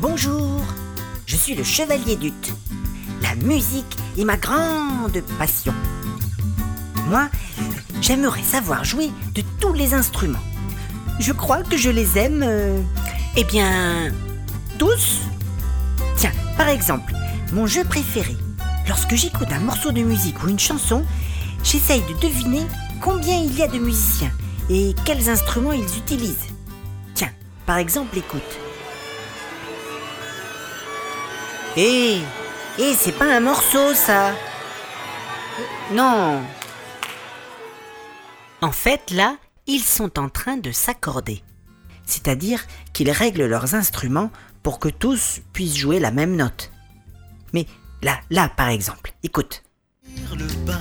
Bonjour, je suis le chevalier d'Ut. La musique est ma grande passion. Moi, j'aimerais savoir jouer de tous les instruments. Je crois que je les aime, tous. Tiens, par exemple, mon jeu préféré. Lorsque j'écoute un morceau de musique ou une chanson, j'essaye de deviner combien il y a de musiciens et quels instruments ils utilisent. Tiens, par exemple, écoute. C'est pas un morceau, ça. Non. En fait, là, ils sont en train de s'accorder. C'est-à-dire qu'ils règlent leurs instruments pour que tous puissent jouer la même note. Mais là, par exemple, écoute. Le pain,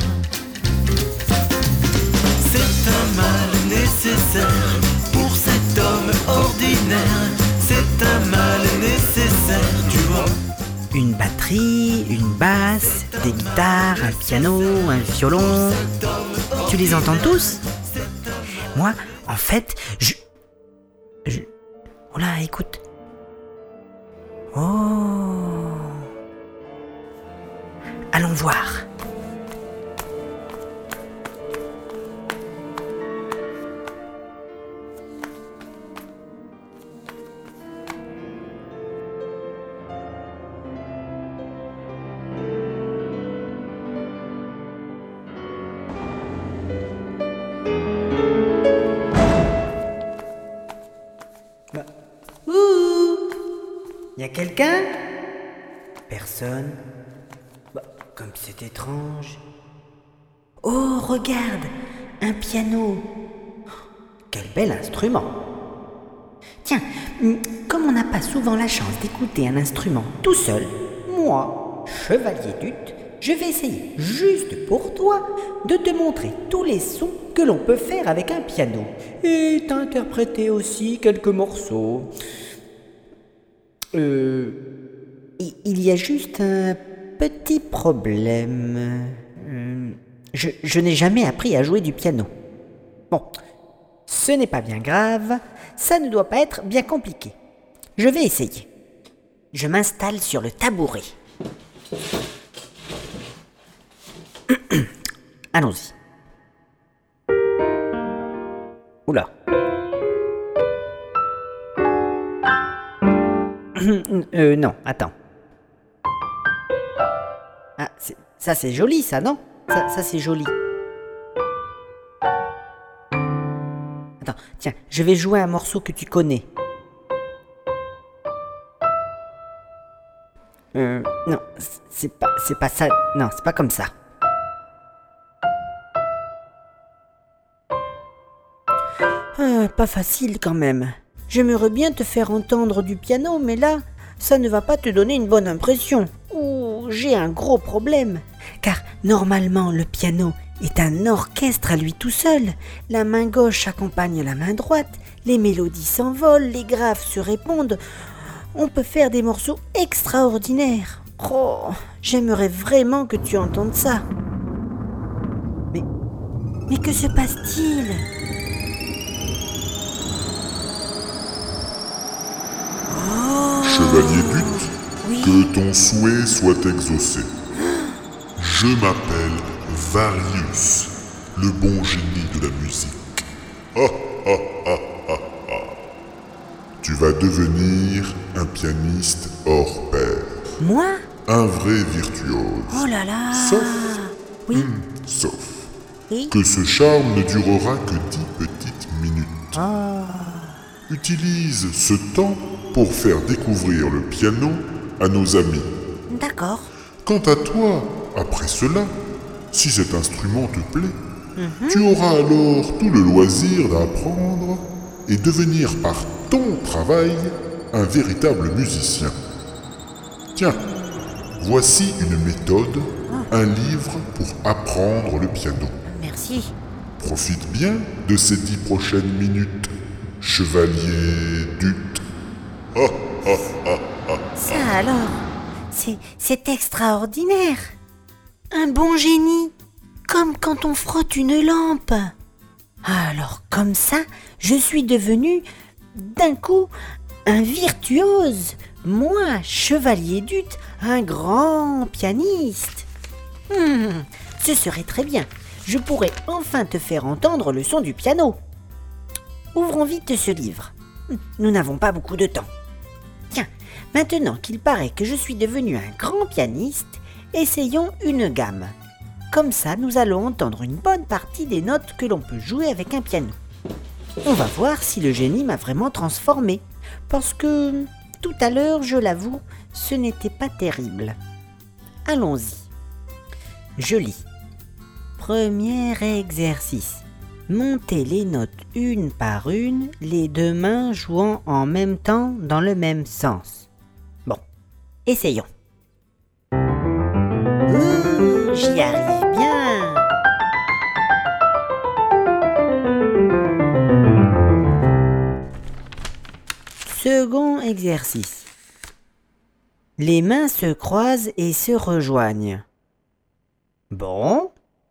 c'est un mal nécessaire pour cet homme ordinaire. C'est un mal nécessaire, tu vois. Une batterie, une basse, des guitares, un piano, un violon. Tu les entends tous ? Moi, en fait, Oh là, écoute. Oh. Allons voir. Y a quelqu'un ? Personne. Comme c'est étrange. Oh, regarde, un piano. Quel bel instrument. Tiens, comme on n'a pas souvent la chance d'écouter un instrument tout seul, moi, chevalier d'Ut, je vais essayer, juste pour toi, de te montrer tous les sons que l'on peut faire avec un piano et t'interpréter aussi quelques morceaux. Il y a juste un petit problème. Je n'ai jamais appris à jouer du piano. Bon, ce n'est pas bien grave, ça ne doit pas être bien compliqué. Je vais essayer. Je m'installe sur le tabouret. Allons-y. Oula. Non, attends. Ah, ça c'est joli, ça, non ? Ça c'est joli. Attends, tiens, je vais jouer un morceau que tu connais. Non, c'est pas ça. Non, c'est pas comme ça. Pas facile quand même. J'aimerais bien te faire entendre du piano, mais là, ça ne va pas te donner une bonne impression. Ouh, j'ai un gros problème. Car normalement, le piano est un orchestre à lui tout seul. La main gauche accompagne la main droite, les mélodies s'envolent, les graves se répondent. On peut faire des morceaux extraordinaires. Oh, j'aimerais vraiment que tu entendes ça. Mais que se passe-t-il ? Chevalier d'Ut, Oui. que ton souhait soit exaucé. Je m'appelle Varius, le bon génie de la musique. Tu vas devenir un pianiste hors pair. Moi ? Un vrai virtuose. Oh là là. Sauf, sauf Oui. que ce charme ne durera que 10 petites minutes. Utilise ce temps pour faire découvrir le piano à nos amis. D'accord. Quant à toi, après cela, si cet instrument te plaît, tu auras alors tout le loisir d'apprendre et devenir par ton travail un véritable musicien. Tiens, voici une méthode, un livre pour apprendre le piano. Merci. Profite bien de ces 10 prochaines minutes, chevalier d'Ut. Ça alors, c'est extraordinaire. Un bon génie, comme quand on frotte une lampe. Alors comme ça, je suis devenu, d'un coup, un virtuose, moi, chevalier d'Ut, un grand pianiste. Ce serait très bien. Je pourrais enfin te faire entendre le son du piano. Ouvrons vite ce livre. Nous n'avons pas beaucoup de temps. Tiens, maintenant qu'il paraît que je suis devenu un grand pianiste, essayons une gamme. Comme ça, nous allons entendre une bonne partie des notes que l'on peut jouer avec un piano. On va voir si le génie m'a vraiment transformé, parce que, tout à l'heure, je l'avoue, ce n'était pas terrible. Allons-y. Je lis. Premier exercice. Montez les notes une par une, les deux mains jouant en même temps dans le même sens. Bon, essayons. J'y arrive bien. Second exercice. Les mains se croisent et se rejoignent. Bon.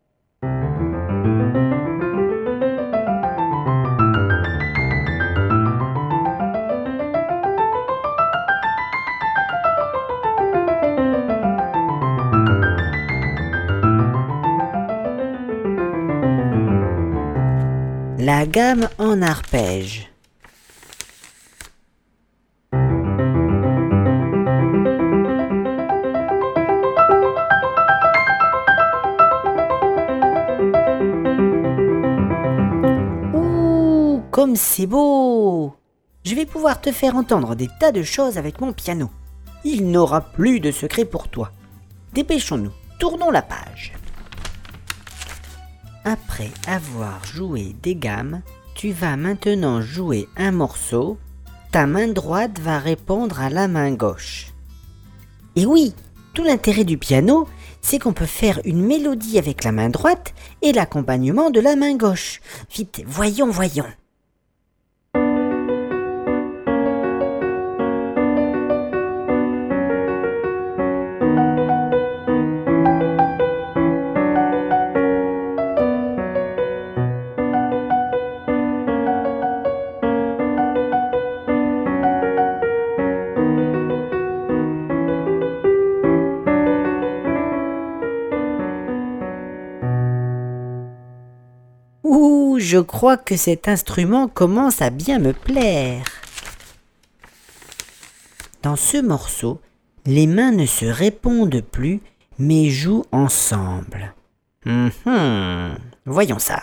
La gamme en arpège. Ouh, comme c'est beau! Je vais pouvoir te faire entendre des tas de choses avec mon piano. Il n'aura plus de secret pour toi. Dépêchons-nous, tournons la page. Après avoir joué des gammes, tu vas maintenant jouer un morceau. Ta main droite va répondre à la main gauche. Et oui, tout l'intérêt du piano, c'est qu'on peut faire une mélodie avec la main droite et l'accompagnement de la main gauche. Vite, voyons. Ouh, je crois que cet instrument commence à bien me plaire. Dans ce morceau, les mains ne se répondent plus, mais jouent ensemble. Voyons ça.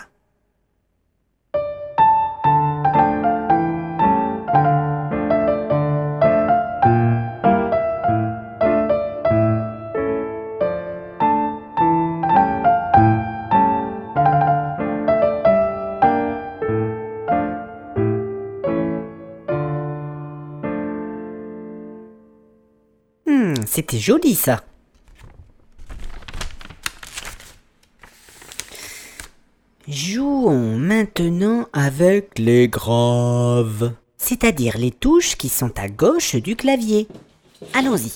C'était joli ça. Jouons maintenant avec les graves, c'est-à-dire les touches qui sont à gauche du clavier. Allons-y.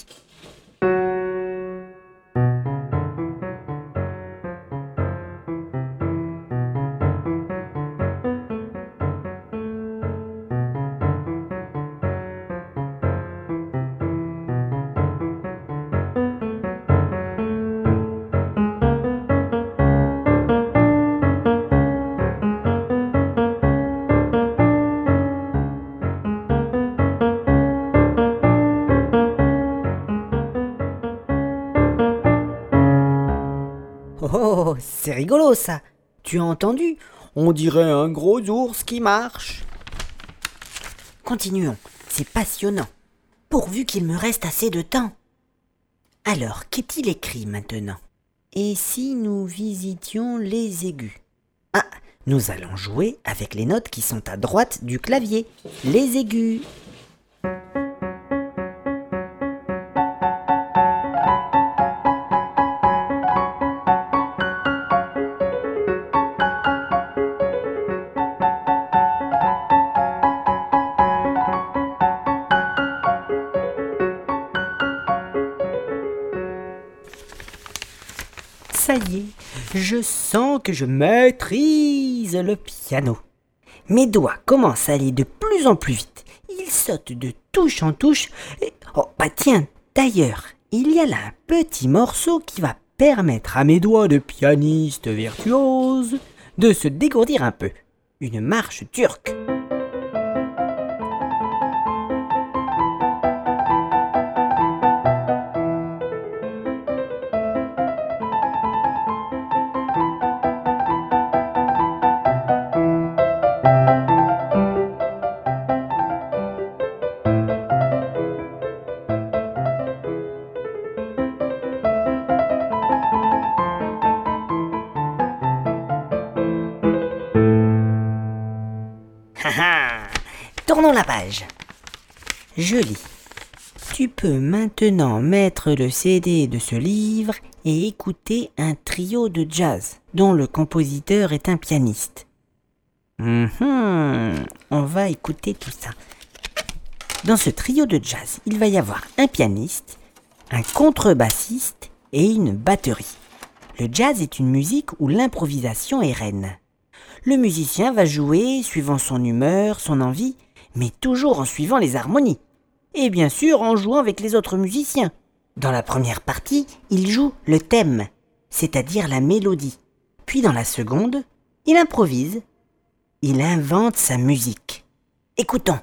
Oh, c'est rigolo ça. Tu as entendu? On dirait un gros ours qui marche. Continuons, c'est passionnant. Pourvu qu'il me reste assez de temps. Alors, qu'est-il écrit maintenant? Et si nous visitions les aigus? Ah, nous allons jouer avec les notes qui sont à droite du clavier. Les aigus. Ça y est, je sens que je maîtrise le piano. Mes doigts commencent à aller de plus en plus vite. Ils Il saute de touche en touche. Et... oh, bah tiens, d'ailleurs, il y a là un petit morceau qui va permettre à mes doigts de pianiste virtuose de se dégourdir un peu. Une marche turque. Tournons la page. Je lis. Tu peux maintenant mettre le CD de ce livre et écouter un trio de jazz dont le compositeur est un pianiste. On va écouter tout ça. Dans ce trio de jazz, il va y avoir un pianiste, un contrebassiste et une batterie. Le jazz est une musique où l'improvisation est reine. Le musicien va jouer suivant son humeur, son envie, mais toujours en suivant les harmonies. Et bien sûr en jouant avec les autres musiciens. Dans la première partie, il joue le thème, c'est-à-dire la mélodie. Puis dans la seconde, il improvise. Il invente sa musique. Écoutons.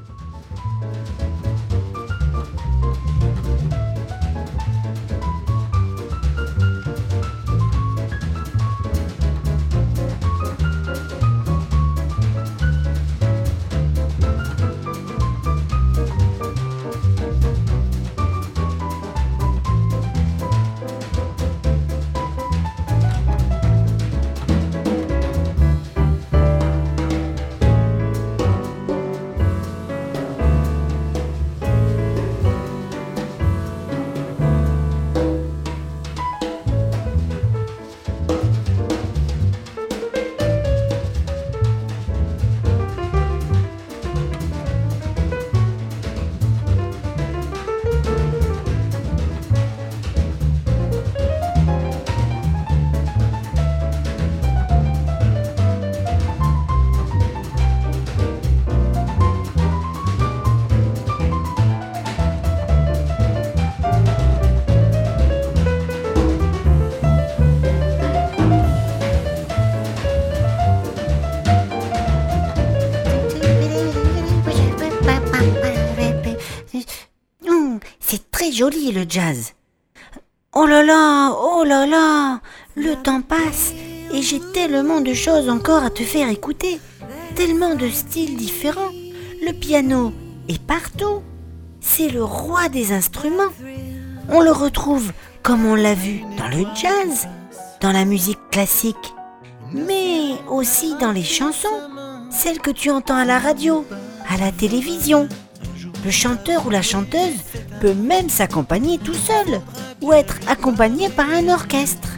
C'est très joli le jazz. Oh là là, le temps passe et j'ai tellement de choses encore à te faire écouter. Tellement de styles différents. Le piano est partout. C'est le roi des instruments. On le retrouve, comme on l'a vu, dans le jazz, dans la musique classique, mais aussi dans les chansons, celles que tu entends à la radio, à la télévision. Le chanteur ou la chanteuse peut même s'accompagner tout seul ou être accompagné par un orchestre.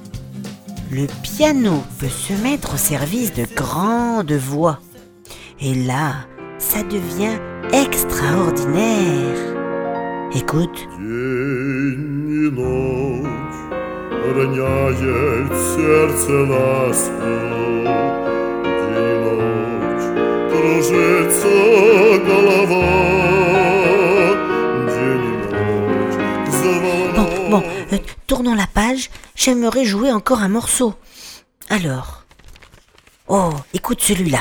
Le piano peut se mettre au service de grandes voix. Et là, ça devient extraordinaire. Écoute. День и ночь роняет сердце на стол. День и ночь кружится голова. День и ночь заволнована. Bon, tournons la page. J'aimerais jouer encore un morceau. Alors. Oh, écoute celui-là.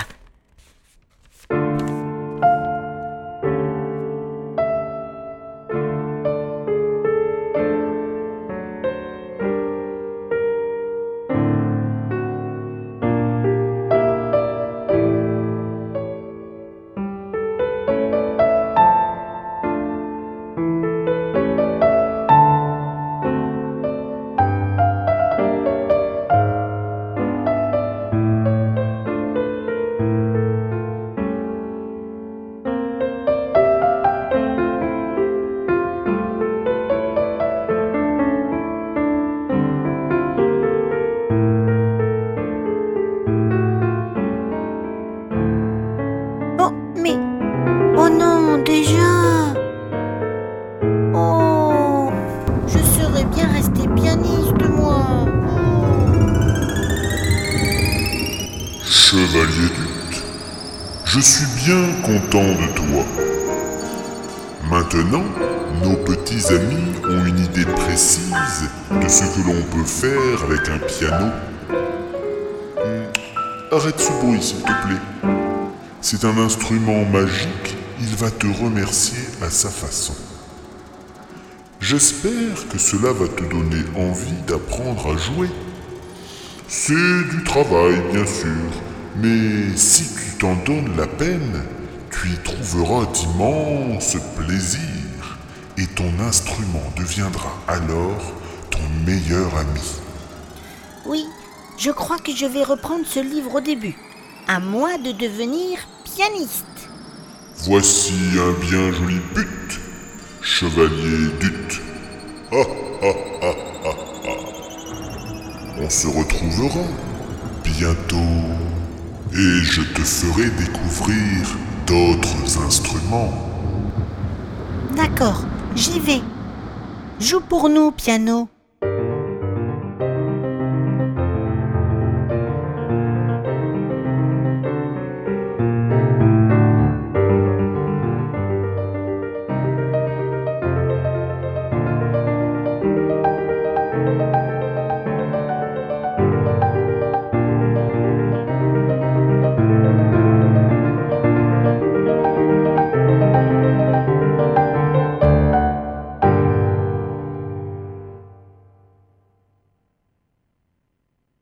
Oh non, déjà. Oh, je serais bien resté pianiste, moi. Chevalier d'Ut, je suis bien content de toi. Maintenant, nos petits amis ont une idée précise de ce que l'on peut faire avec un piano. Arrête ce bruit, s'il te plaît. C'est un instrument magique, il va te remercier à sa façon. J'espère que cela va te donner envie d'apprendre à jouer. C'est du travail, bien sûr, mais si tu t'en donnes la peine, tu y trouveras d'immenses plaisirs et ton instrument deviendra alors ton meilleur ami. Oui, je crois que je vais reprendre ce livre au début. À moi de devenir pianiste. Voici un bien joli but, chevalier Dut. On se retrouvera bientôt et je te ferai découvrir d'autres instruments. D'accord, j'y vais. Joue pour nous, piano.